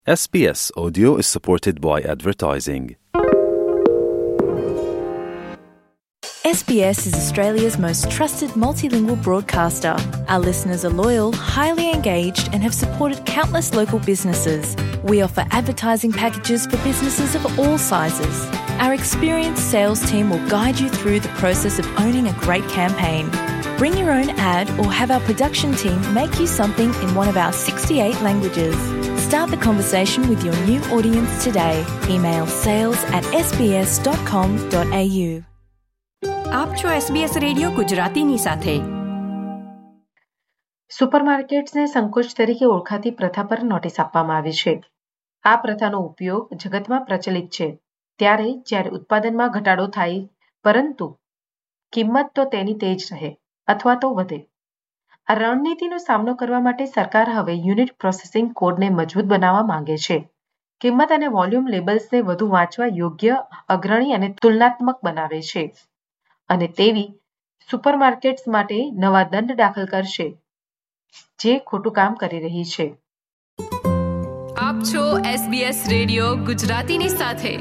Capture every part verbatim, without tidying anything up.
S B S Audio is supported by advertising. S B S is Australia's most trusted multilingual broadcaster. Our listeners are loyal, highly engaged, and have supported countless local businesses. We offer advertising packages for businesses of all sizes. Our experienced sales team will guide you through the process of owning a great campaign. Bring your own ad or have our production team make you something in one of our sixty-eight languages. Start the conversation with your new audience today. Email sales at s b s dot com dot a u. આપ છો SBS radio ગુજરાતીની સાથે. સુપરમાર્કેટ્સને સંકોચ તરીકે ઓળખાતી પ્રથા પર notice આપવામાં આવી છે. આ પ્રથાનો ઉપયોગ જગતમાં પ્રચલિત છે ત્યારે જ્યારે ઉત્પાદનમાં ઘટાડો થાય પરંતુ કિંમત તો તેની તે જ રહે અથવા તો વધે. આ રણનીતિનો સામનો કરવા માટે સરકાર હવે યુનિટ પ્રોસેસિંગ કોડને મજબૂત બનાવવા માંગે છે. કિંમત અને વોલ્યુમ લેબલ્સને વધુ વાંચવા યોગ્ય, અગ્રણી અને તુલનાત્મક બનાવે છે અને તેવી સુપરમાર્કેટ્સ માટે નવા દંડ દાખલ કરશે જે ખોટું કામ કરી રહી છે. આપ છો એસબીએસ રેડિયો ગુજરાતીની સાથે.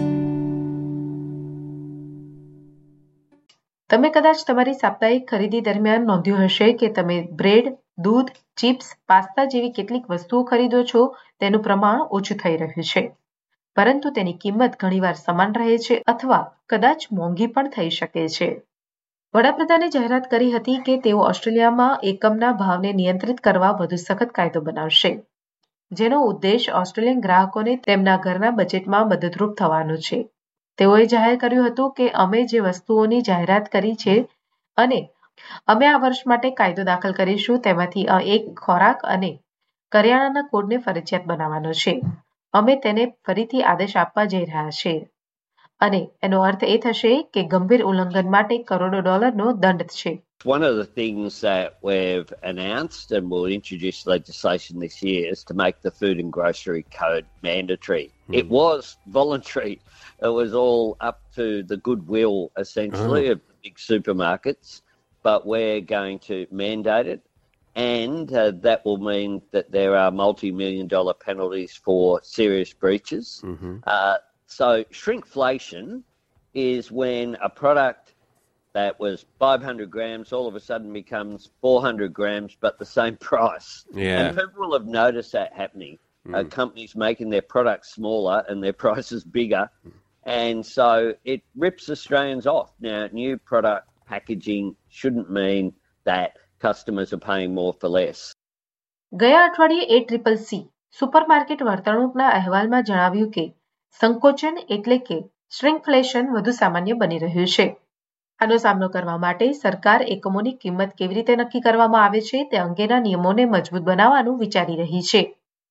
તમે કદાચ તમારી સાપ્તાહિક ખરીદી દરમિયાન નોંધ્યું હશે કે તમે બ્રેડ, દૂધ, ચિપ્સ, પાસ્તા જેવી કેટલીક વસ્તુઓ ખરીદો છો તેનું પ્રમાણ ઓછું થઈ રહ્યું છે, પરંતુ તેની કિંમત ઘણીવાર સમાન રહે છે અથવા કદાચ મોંઘી પણ થઈ શકે છે. વડાપ્રધાને જાહેરાત કરી હતી કે તેઓ ઓસ્ટ્રેલિયામાં એકમના ભાવને નિયંત્રિત કરવા વધુ સખત કાયદો બનાવશે, જેનો ઉદ્દેશ ઓસ્ટ્રેલિયન ગ્રાહકોને તેમના ઘરના બજેટમાં મદદરૂપ થવાનો છે. તેઓએ જાહેર કર્યું હતું કે અમે જે વસ્તુઓની જાહેરાત કરી છે અને અમે આ વર્ષ માટે કાયદો દાખલ કરીશું તેમાંથી એક ખોરાક અને કરિયાણાના કોડને ફરજિયાત બનાવવાનો છે. અમે તેને ફરીથી આદેશ આપવા જઈ રહ્યા છે અને એનો અર્થ એ થશે કે ગંભીર ઉલ્લંઘન માટે કરોડો ડોલરનો દંડ છે. One of the things that we've announced and will introduce legislation this year is to make the food and grocery code mandatory. Mm. It was voluntary. It was all up to the goodwill, essentially, oh. of the big supermarkets, but we're going to mandate it. And uh, that will mean that there are multi-million dollar penalties for serious breaches. Mm-hmm. Uh, so shrinkflation is when a product that was five hundred grams all of a sudden becomes four hundred grams but the same price. Yeah. And people will have noticed that happening. Mm. Uh, companies making their products smaller and their prices bigger. Mm. And so it rips Australians off. Now, new product packaging shouldn't mean that customers are paying more for less. ગયા અઠવાડિયે A triple C supermarket વર્તણૂકના અહેવાલમાં જણાવ્યું કે સંકોચન એટલે કે શ્રિંકફ્લેશન વધુ સામાન્ય બની રહ્યું છે. આનો સામનો કરવા માટે સરકાર એકમોની કિંમત કેવી રીતે નક્કી કરવામાં આવે છે તે અંગેના નિયમોને મજબૂત બનાવવાનું વિચારી રહી છે.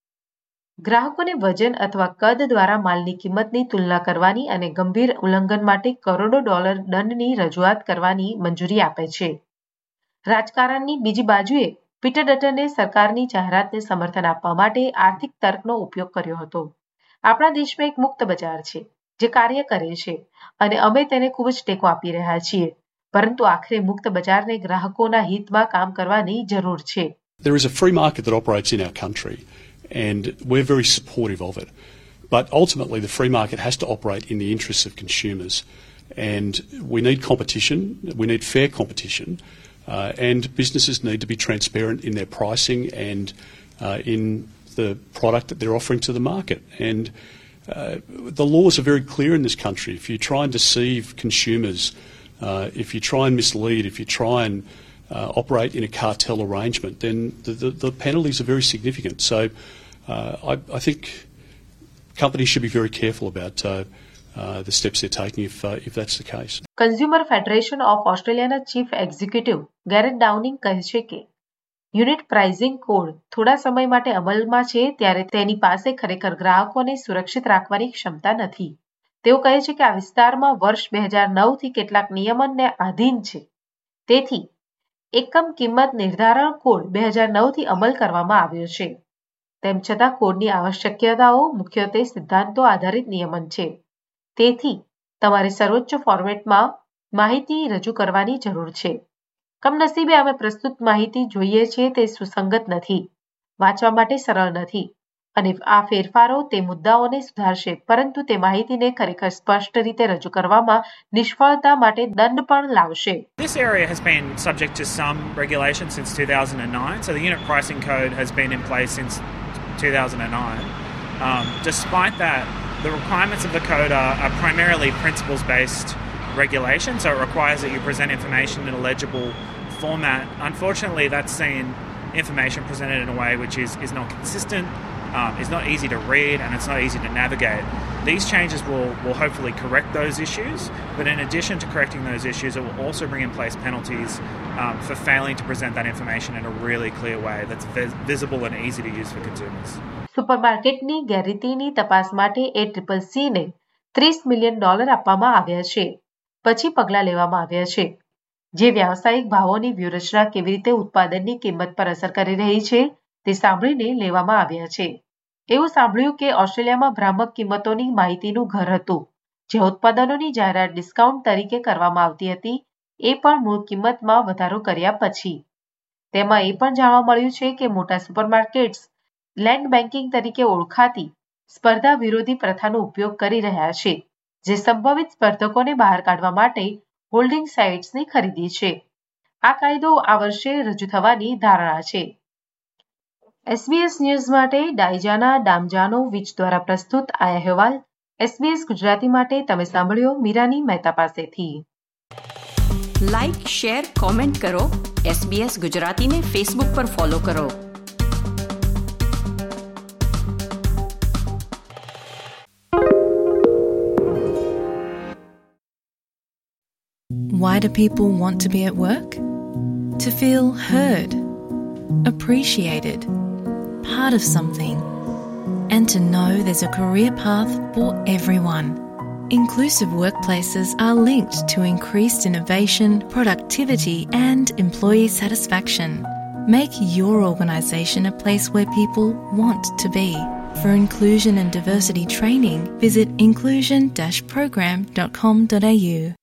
ગ્રાહકોને વજન અથવા કદ દ્વારા માલની કિંમતની તુલના કરવાની અને ગંભીર ઉલ્લંઘન માટે કરોડો ડોલર દંડની રજૂઆત કરવાની મંજૂરી આપે છે. રાજકારણની બીજી બાજુએ પીટર ડટને સરકારની જાહેરાતને સમર્થન આપવા માટે આર્થિક તર્કનો ઉપયોગ કર્યો હતો. આપણા દેશમાં એક મુક્ત બજાર છે જે કાર્ય કરે છે અને અમે તેને ખૂબ જ ટેકો આપી રહ્યા છીએ, પરંતુ આખરે મુક્ત બજારને ગ્રાહકોના હિતમાં કામ કરવાની જરૂર છે. There is a free market that operates in our country and we're very supportive of it. But ultimately the free market has to operate in the interests of consumers and we need competition, we need fair competition uh, and businesses need to be transparent in their pricing and uh, in the product that they're offering to the market. And Uh, the laws are very clear in this country. If you try and deceive consumers, uh, if you try and mislead, if you try and uh, operate in a cartel arrangement, then the, the, the penalties are very significant. So uh, I, I think companies should be very careful about uh, uh, the steps they're taking if, uh, if that's the case. Consumer Federation of Australia's Chief Executive Gareth Downing કહે છે કે unit pricing code થોડા સમય માટે અમલમાં છે ત્યારે તેની પાસે ખરેખર ગ્રાહકોને સુરક્ષિત રાખવાની ક્ષમતા નથી. તેઓ કહે છે કે આ વિસ્તારમાં વર્ષ બે હજાર નવ થી કેટલાક નિયમનને આધીન છે. તેથી એકમ કિંમત નિર્ધારણ કોડ બે હજાર નવ થી અમલ કરવામાં આવ્યો છે. તેમ છતાં કોડની આવશ્યકતાઓ મુખ્યત્વે સિદ્ધાંતો આધારિત નિયમન છે. તેથી તમારે સર્વોચ્ચ ફોર્મેટમાં માહિતી રજૂ કરવાની જરૂર છે. કમનસીબે અમે પ્રસ્તુત માહિતી જોઈએ છીએ તે સુસંગત નથી, વાંચવા માટે સરળ નથી અને આ ફેરફારો તે મુદ્દાઓને સુધારશે, પરંતુ તે માહિતીને ખરેખર સ્પષ્ટ રીતે રજૂ કરવામાં નિષ્ફળતા માટે દંડ પણ લાવશે. This area has been subject to some regulation since two thousand nine, so the unit pricing code has been in place since two thousand nine. Um, despite that, the requirements of the code are, are primarily principles-based regulation, so it requires that you present information in a legible format. Unfortunately, that's seen information presented in a way which is, is not consistent, um, is not easy to read, and it's not easy to navigate. These changes will, will hopefully correct those issues, but in addition to correcting those issues, it will also bring in place penalties um, for failing to present that information in a really clear way that's vis- visible and easy to use for consumers. સુપરમાર્કેટની ગેરરીતિની તપાસ માટે એ triple C ને ત્રીસ million dollar આપવામાં આવ્યા છે. પછી પગલાં લેવામાં આવ્યા છે જે વ્યાવસાયિક ભાવોની વ્યૂહરચના કેવી રીતે ઉત્પાદનની કિંમત પર અસર કરી રહી છે તે સાંભળીને લેવામાં આવ્યા છે. એવું સાંભળ્યું કે ઓસ્ટ્રેલિયામાં ભ્રામક કિંમતોની માહિતીનું ઘર હતું, જે ઉત્પાદનોની જાહેરાત ડિસ્કાઉન્ટ તરીકે કરવામાં આવતી હતી, એ પણ મૂળ કિંમતમાં વધારો કર્યા પછી. તેમાં એ પણ જાણવા મળ્યું છે કે મોટા સુપરમાર્કેટ્સ લેન્ડ બેન્કિંગ તરીકે ઓળખાતી સ્પર્ધા વિરોધી પ્રથાનો ઉપયોગ કરી રહ્યા છે, જે સંભવિત સ્પર્ધકોને બહાર કાઢવા માટે હોલ્ડિંગ સાઇટ્સની ખરીદી છે. આ કાયદો આ વર્ષે રજૂ થવાની ધારણા છે. એસબીએસ ન્યૂઝ માટે ડાયજાના ડામજાનોવિચ દ્વારા પ્રસ્તુત આ અહેવાલ એસબીએસ ગુજરાતી માટે તમે સાંભળ્યો મીરાની મહેતા પાસેથી. લાઇક, શેર, કોમેન્ટ કરો. એસબીએસ ગુજરાતીને ફેસબુક પર ફોલો કરો. Why do people want to be at work? To feel heard, appreciated, part of something, and to know there's a career path for everyone. Inclusive workplaces are linked to increased innovation, productivity, and employee satisfaction. Make your organisation a place where people want to be. For inclusion and diversity training, visit inclusion dash program dot com dot a u.